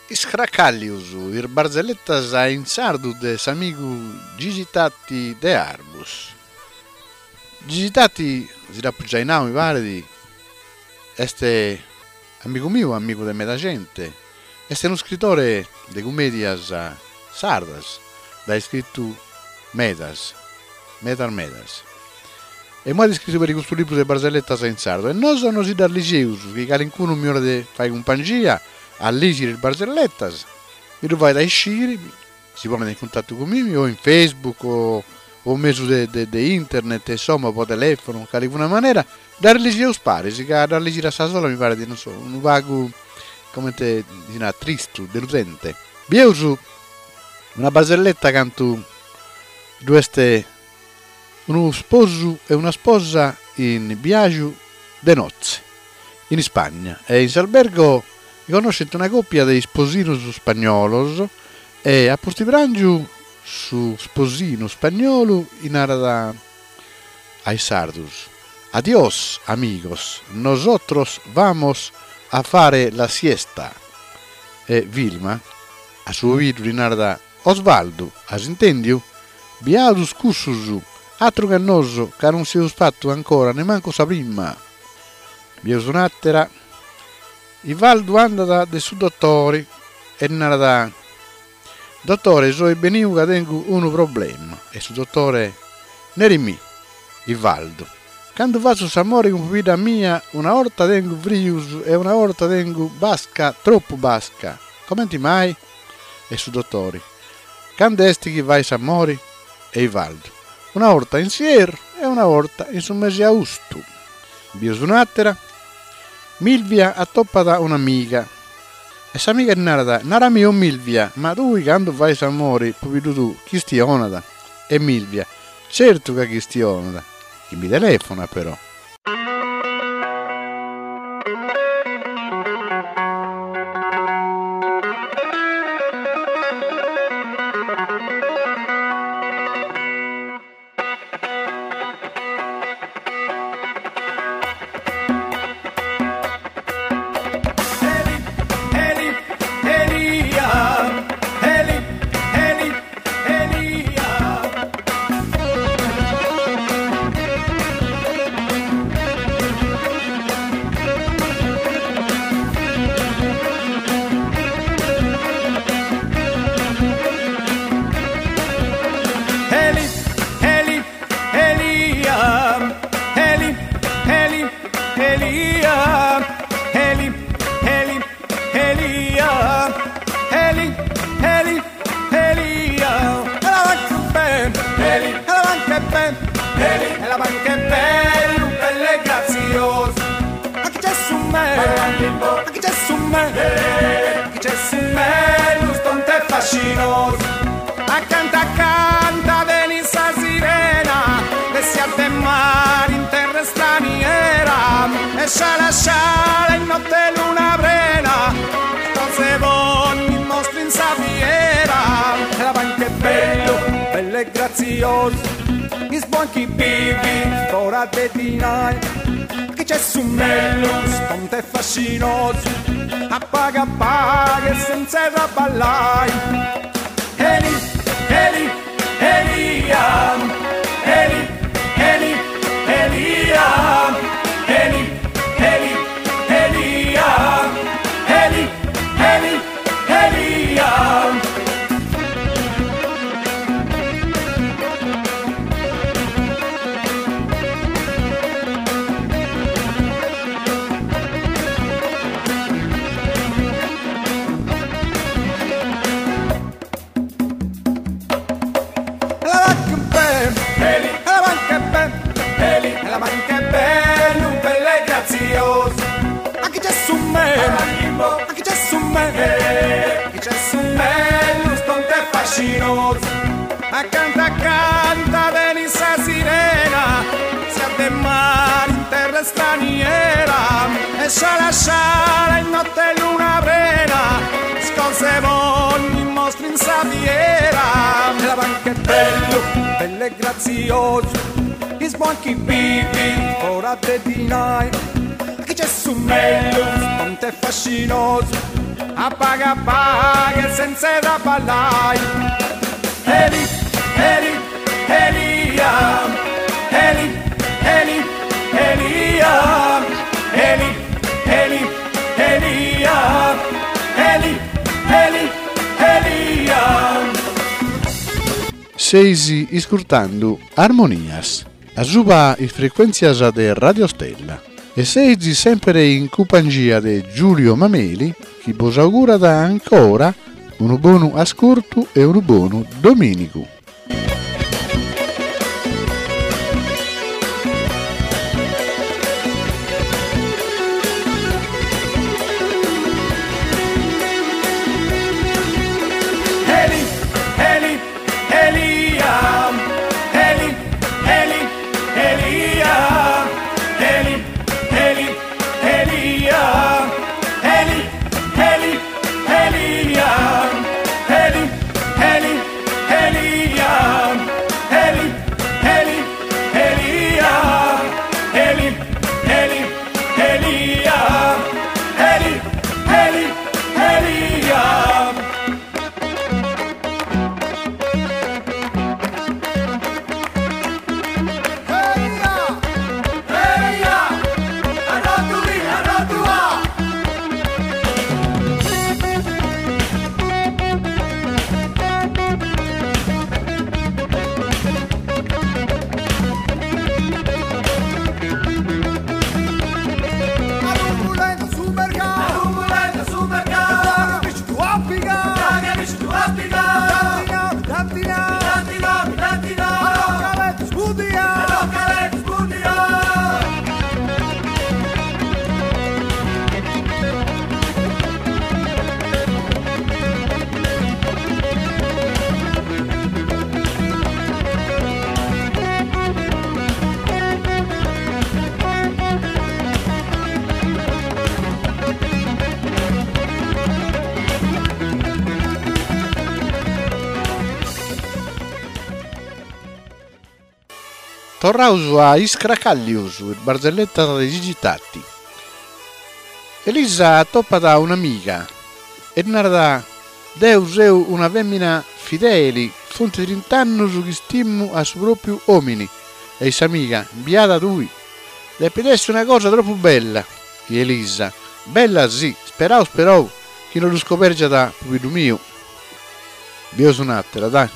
Iscracallius, ir barzellettas in sardu de s'amigu Gigitati de Arbus. Gigitati, sirapugiainau mi pare di, este amigo mio, amigo de meda gente, este uno scrittore de comedias sardas, da scritto medas. E mo ha scritto per questo libro de barzellettas in sardo, e non sono si dar ligeus, che calincuno mi ora de fai compagnia, a leggere il barzellettas, mi lo vai da uscire, si può mettere in contatto con me o in Facebook o mezzo di internet, insomma, o telefono, in alguna maniera, da leggere spari, si da leggere a sola mi pare di, non so, un vago, come te, tristo, deludente. Bieusu, una barzelletta canto uno sposo e una sposa in viaggio de nozze, in Spagna, e in albergo conoscete una coppia di sposinos spagnolos e a Portibrangiu su sposino spagnolo in arada ai sardus. Adiós, amigos, nosotros vamos a fare la siesta. E Vilma, a suo vidro in arada Osvaldo, as intendiu, biadus cursusu, altro cannoso, che non si è fatto ancora, ne manco sa prima. Biosunattera, Ivaldo anda de su dottori e narada dottore so beniu che tengo un problema e su dottore nerimi Ivaldo quando va su s'amore con vita mia una volta tengo frius e una volta tengo basca troppo basca come ti mai e su dottori quando esti che vai s'amore e Ivaldo una volta in sier e una volta in su mese augusto biosunattera Milvia attoppata un'amica e s'amica è nara mio Milvia ma tu quando vai s'amore poi tu chi stionada e Milvia certo che chi stionada chi mi telefona però Accanta canta venisse a sirena e si mare in terra straniera e sciala in notte luna brena cose buone mostri in sapiera e la banca è bello e grazioso i sbuanchi vivi ora de dinai che c'è su mello sponte fascinoso appaga e senza ballai Eli, Eli, Eliam, Eli, Eli, Eliam, Eli, Eli, Eliam, Eli, Eli, Eliam. Anche c'è su me, lo stonte fascinoso. Canta, venisse a sirena, si ha mare in terra straniera, e sciala in notte luna brena, scose buoni mostri in sapiera, e la banca è bello e grazioso, i sbuanchi vivi, ora te dinai, che c'è su me, lo sponte fascinoso. appaga senza da ballare. Eli, Eli, Elia, Eli, Eli, Elia, Eli, Eli, Elia, Eli, Eli, Elia. Seisi iscurtando Armonias, a suba i frequenzias de Radio Stella. E seisi sempre in compagnia di Giulio Mameli, che vos augura da ancora un buon ascolto e un buon domenico. Eli, Eli, Elia, Eli, Eli, Elia, Eli, Eli, Elia, Eli, Eli, Elia, Eli, Eli, Elia, Eli, Eli, Elia, Eli, Eli, Elia, Eli, Eli, Elia. Torraus a Iscracallius, il barzelletta dei digitati. Elisa toppa da un'amica e narra Deus eu una femmina fideli, fonte 30 anni su che stimmu a su proprio uomini. E sa amica, inviata lui, le pedesse una cosa troppo bella. E Elisa, bella sì, speravo, che non lo scopergia da pupillo mio. Dio sunattela, dai.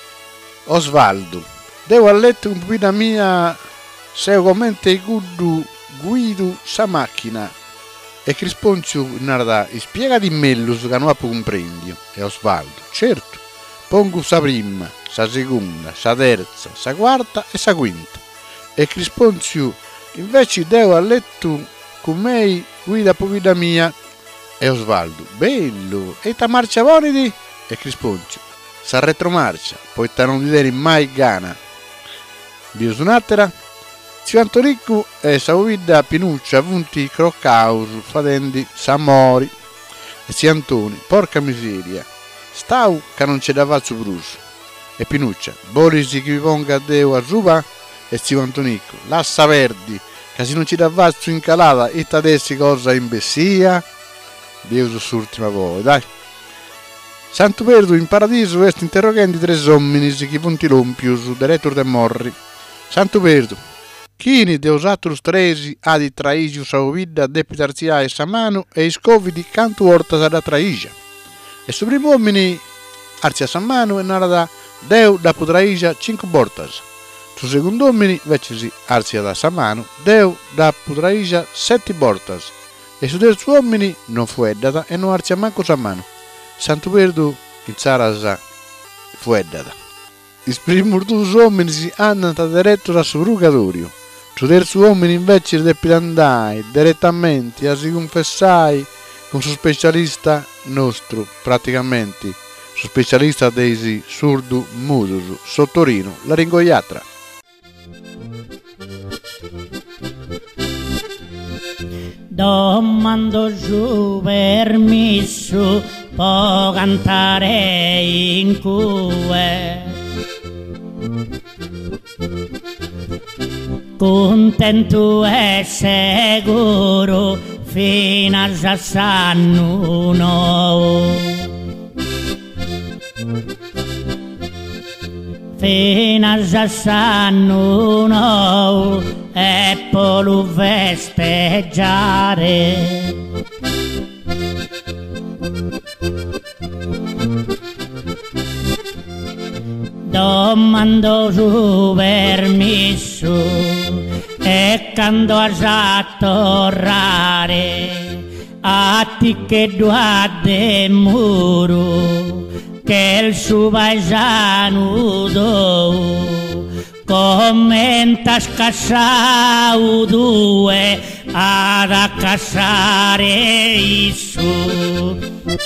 Osvaldo. Devo a letto con pupilla mia se commente i guido sa macchina e Crisponcio narra spiega di mellus che non comprendio e Osvaldo certo pongo sa prima sa seconda sa terza sa quarta e sa quinta e Crisponcio invece devo a letto con me guida pupilla mia e Osvaldo bello e ta marcia vonidi e Crisponcio sa retromarcia poi ta non vedere mai gana. Dio sunattera, zio Antonicco e sa uvidda Pinuccia avunti croccaus fadendi s'amori e zio Antoni, porca miseria, stau che non c'è da vazzo bruso e Pinuccia, volisi che vi ponga a Deo a ruba e zio Antonicco, lassa verdi che se non ci da vazzo in calata e t'adessi cosa in bessia, Dio sussurtima voi, dai. Santo Perdu in paradiso est interroghendi tres homminis che punti lompius direttor de morri. Santo Perdu, chini deus atrus tresi adi traisius a ovidda depitarcia e samano e iscovidi cantu ortas ad traisia. E su primo uomini arcia samano e narada deu da putraisia 5 bortas. Su secondo uomini vecesi arcia da samano deu da putraisia 7 bortas. E su terzo uomini non fu eddata e non arcia manco samano. Santo Perdu in zarasa fu eddata. I primi due uomini hanno diretto a su rugatorio. Su terzo uomini invece devi andare direttamente a si confessare con su specialista nostro, praticamente, su specialista dei surdo mudos, Sottorino, laringoiatra. Domando giù permesso, può cantare in cue. Contento e sicuro, fino a Sassanno no. Fino a Sassanno no e poi lo festeggiare. Domando su permesso e quando a tornare a ti che guarda muro che il suo paesano do commenta scasciato due ad accassare isso.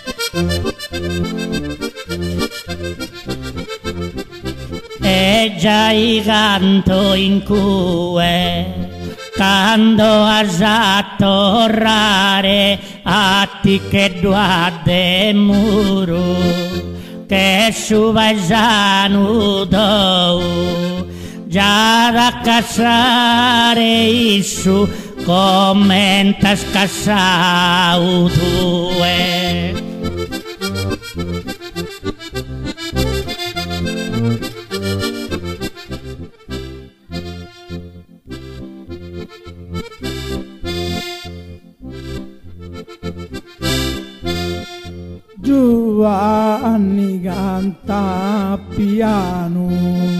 E già i canto in cue quando a tornare a ti che guarda muro che su paesano do già da cassare isso commenta scassato due. Giovanni canta piano,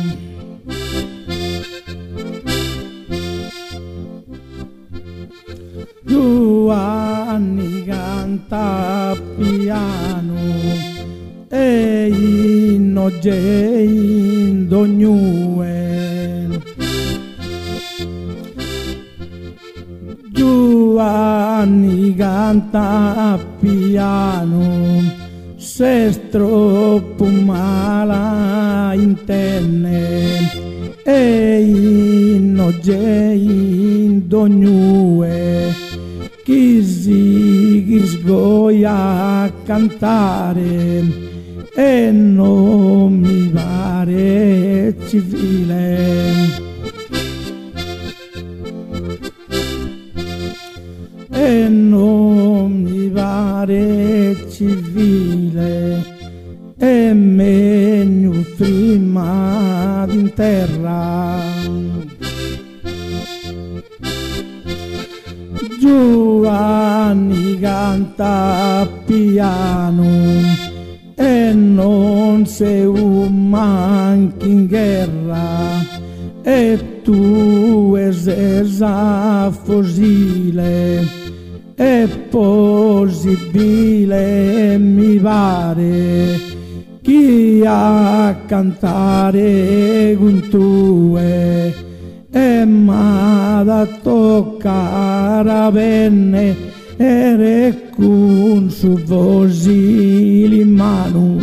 Giovanni canta piano e innogge in dognue. Giovanni canta piano se troppo mala intenne e innogge in dognue chi si sgoia a cantare e non mi pare civile. E non mi pare civile, è meglio prima in terra. Giovanni canta piano e non sei un manchi in guerra e tu esesa fosile. È possibile, mi pare, chi a cantare con tue e ma da toccare bene e con su fosili in mano.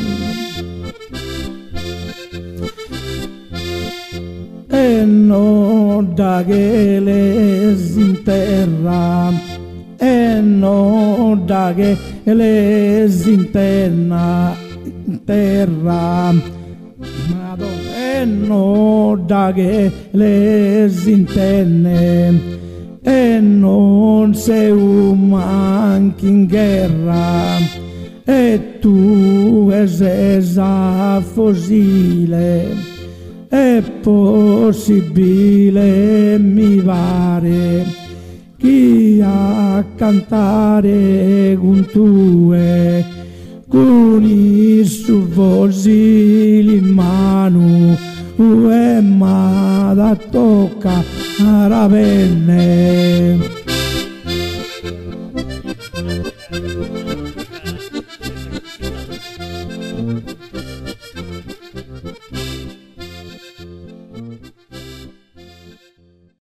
E non da che le in e non da che le interna in terra, Madonna, e non da che le interne e non sei un manchi in guerra e tu esesa fosile. È possibile, mi pare, chi a cantare con tue con il suo fosile in mano e ma da tocca a bene.